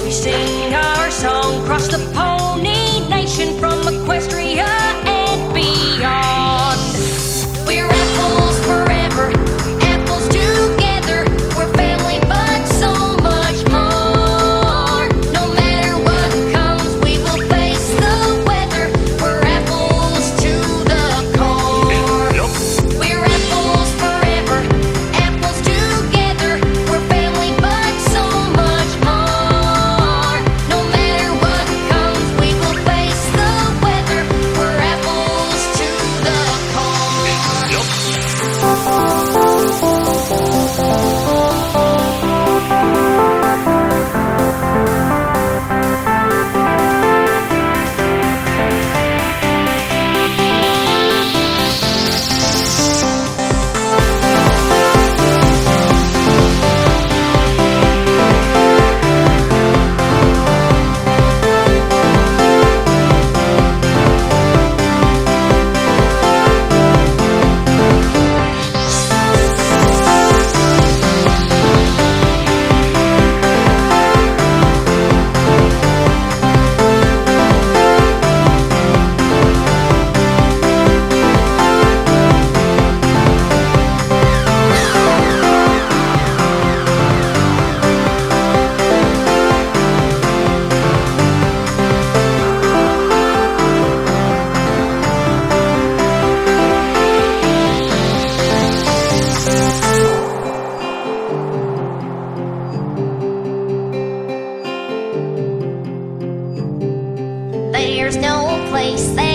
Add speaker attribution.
Speaker 1: We sing our song across the Pony Nation, from Equestria and beyond. We're apples forever, apples together. We're family, but so much more. No matter what comes, we will face the weather. We're apples to the core. We're apples forever, apples together. We're family, but so much more. No matter what comes, we will face the weather. We're apples to the core. There's no place